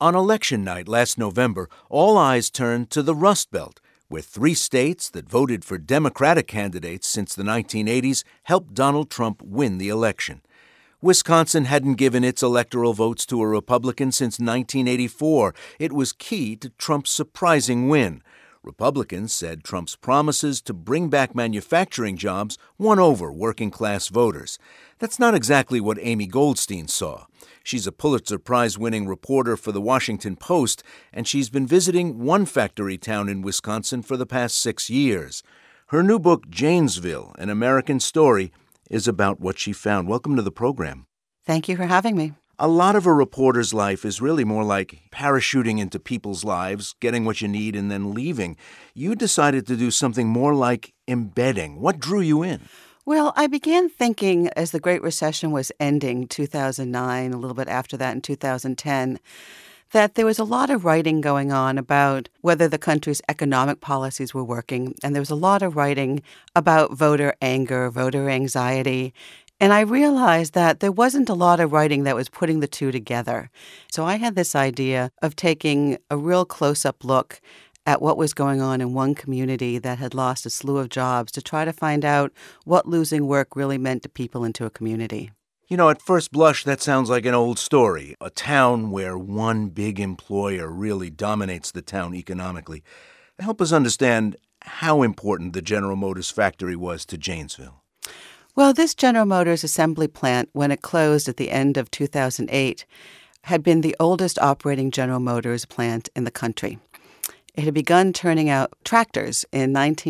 On election night last November, all eyes turned to the Rust Belt, where 3 states that voted for Democratic candidates since the 1980s helped Donald Trump win the election. Wisconsin hadn't given its electoral votes to a Republican since 1984. It was key to Trump's surprising win. Republicans said Trump's promises to bring back manufacturing jobs won over working-class voters. That's not exactly what Amy Goldstein saw. She's a Pulitzer Prize-winning reporter for The Washington Post, and she's been visiting one factory town in Wisconsin for the past 6 years. Her new book, Janesville, An American Story, is about what she found. Welcome to the program. Thank you for having me. A lot of a reporter's life is really more like parachuting into people's lives, getting what you need, and then leaving. You decided to do something more like embedding. What drew you in? Well, I began thinking as the Great Recession was ending, 2009, a little bit after that in 2010, that there was a lot of writing going on about whether the country's economic policies were working, and there was a lot of writing about voter anger, voter anxiety. And I realized that there wasn't a lot of writing that was putting the two together. So I had this idea of taking a real close-up look at what was going on in one community that had lost a slew of jobs to try to find out what losing work really meant to people into a community. You know, at first blush, that sounds like an old story, a town where one big employer really dominates the town economically. Help us understand how important the General Motors factory was to Janesville. Well, this General Motors assembly plant, when it closed at the end of 2008, had been the oldest operating General Motors plant in the country. It had begun turning out tractors in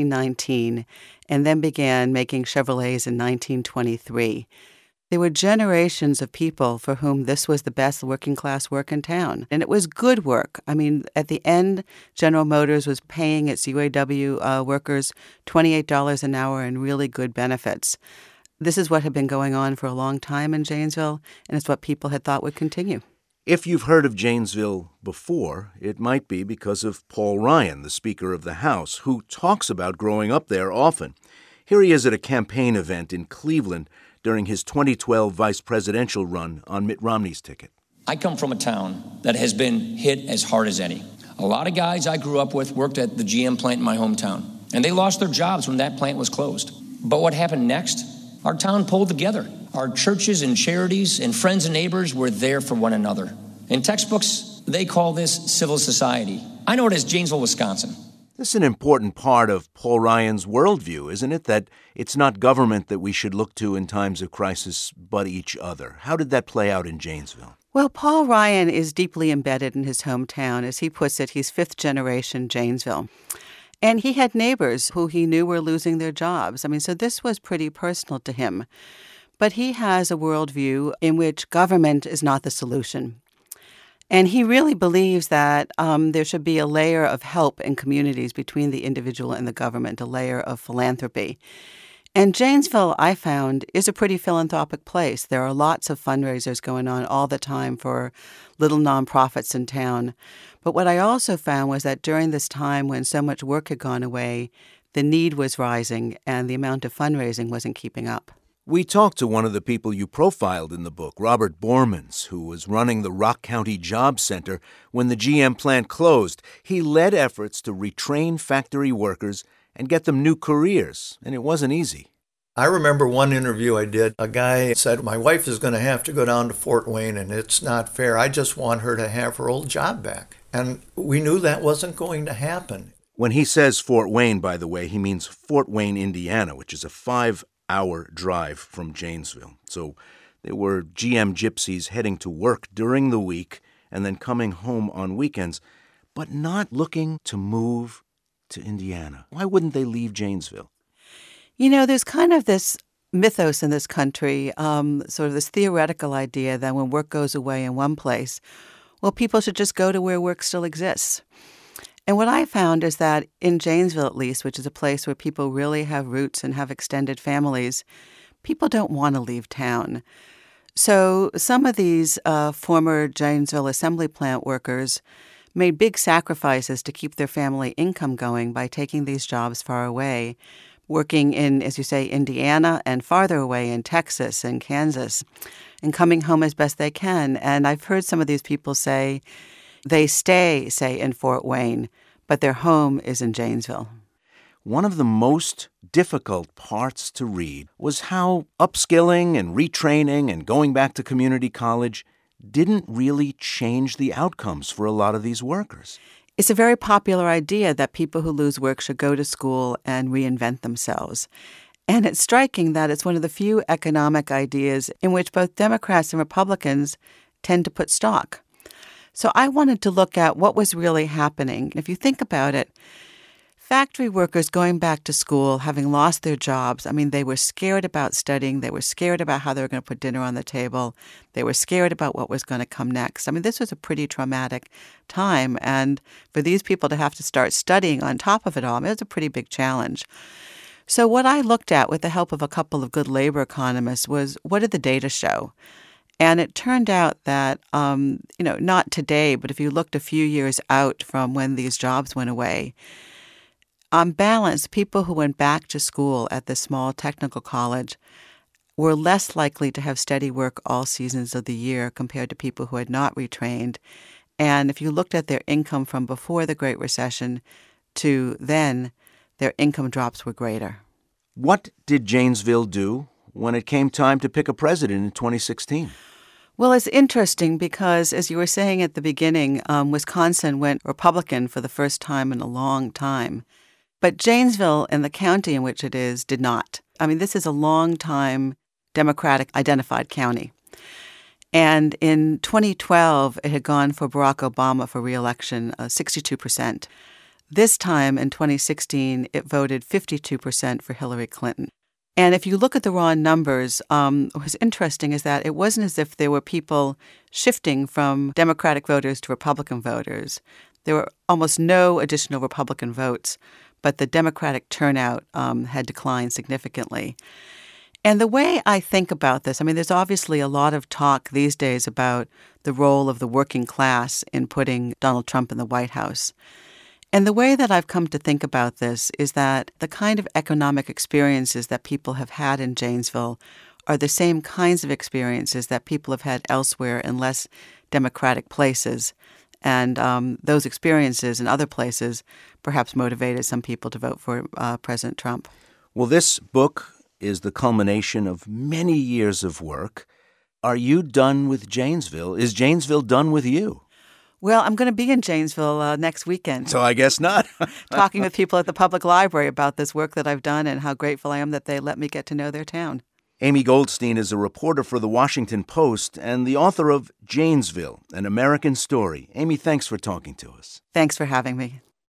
1919 and then began making Chevrolets in 1923. There were generations of people for whom this was the best working-class work in town. And it was good work. I mean, at the end, General Motors was paying its UAW workers $28 an hour and really good benefits. This is what had been going on for a long time in Janesville, and it's what people had thought would continue. If you've heard of Janesville before, it might be because of Paul Ryan, the Speaker of the House, who talks about growing up there often. Here he is at a campaign event in Cleveland during his 2012 vice presidential run on Mitt Romney's ticket. I come from a town that has been hit as hard as any. A lot of guys I grew up with worked at the GM plant in my hometown, and they lost their jobs when that plant was closed. But what happened next? Our town pulled together. Our churches and charities and friends and neighbors were there for one another. In textbooks, they call this civil society. I know it as Janesville, Wisconsin. This is an important part of Paul Ryan's worldview, isn't it? That it's not government that we should look to in times of crisis, but each other. How did that play out in Janesville? Well, Paul Ryan is deeply embedded in his hometown. As he puts it, he's 5th generation Janesville. And he had neighbors who he knew were losing their jobs. I mean, so this was pretty personal to him. But he has a worldview in which government is not the solution. And he really believes that there should be a layer of help in communities between the individual and the government, a layer of philanthropy. And Janesville, I found, is a pretty philanthropic place. There are lots of fundraisers going on all the time for little nonprofits in town. But what I also found was that during this time when so much work had gone away, the need was rising and the amount of fundraising wasn't keeping up. We talked to one of the people you profiled in the book, Robert Bormans, who was running the Rock County Job Center when the GM plant closed. He led efforts to retrain factory workers and get them new careers, and it wasn't easy. I remember one interview I did. A guy said, "My wife is going to have to go down to Fort Wayne, and it's not fair. I just want her to have her old job back." And we knew that wasn't going to happen. When he says Fort Wayne, by the way, he means Fort Wayne, Indiana, which is a 5-hour drive from Janesville. So there were GM gypsies heading to work during the week and then coming home on weekends, but not looking to move to Indiana. Why wouldn't they leave Janesville? You know, there's kind of this mythos in this country, sort of this theoretical idea that when work goes away in one place, well, people should just go to where work still exists. And what I found is that in Janesville, at least, which is a place where people really have roots and have extended families, people don't want to leave town. So some of these former Janesville assembly plant workers made big sacrifices to keep their family income going by taking these jobs far away, working in, as you say, Indiana and farther away in Texas and Kansas, and coming home as best they can. And I've heard some of these people say, They stay, say, in Fort Wayne, but their home is in Janesville. One of the most difficult parts to read was how upskilling and retraining and going back to community college didn't really change the outcomes for a lot of these workers. It's a very popular idea that people who lose work should go to school and reinvent themselves. And it's striking that it's one of the few economic ideas in which both Democrats and Republicans tend to put stock. So I wanted to look at what was really happening. If you think about it, factory workers going back to school, having lost their jobs, I mean, they were scared about studying. They were scared about how they were going to put dinner on the table. They were scared about what was going to come next. I mean, this was a pretty traumatic time. And for these people to have to start studying on top of it all, I mean, it was a pretty big challenge. So what I looked at with the help of a couple of good labor economists was, what did the data show? And it turned out that, not today, but if you looked a few years out from when these jobs went away, on balance, people who went back to school at the small technical college were less likely to have steady work all seasons of the year compared to people who had not retrained. And if you looked at their income from before the Great Recession to then, their income drops were greater. What did Janesville do when it came time to pick a president in 2016? Well, it's interesting because, as you were saying at the beginning, Wisconsin went Republican for the first time in a long time. But Janesville and the county in which it is did not. I mean, this is a long-time Democratic identified county. And in 2012, it had gone for Barack Obama for re-election, 62%. This time, in 2016, it voted 52% for Hillary Clinton. And if you look at the raw numbers, what's interesting is that it wasn't as if there were people shifting from Democratic voters to Republican voters. There were almost no additional Republican votes, but the Democratic turnout had declined significantly. And the way I think about this, I mean, there's obviously a lot of talk these days about the role of the working class in putting Donald Trump in the White House. And the way that I've come to think about this is that the kind of economic experiences that people have had in Janesville are the same kinds of experiences that people have had elsewhere in less democratic places. And those experiences in other places perhaps motivated some people to vote for President Trump. Well, this book is the culmination of many years of work. Are you done with Janesville? Is Janesville done with you? Well, I'm going to be in Janesville next weekend. So I guess not. Talking with people at the public library about this work that I've done and how grateful I am that they let me get to know their town. Amy Goldstein is a reporter for The Washington Post and the author of Janesville, An American Story. Amy, thanks for talking to us. Thanks for having me.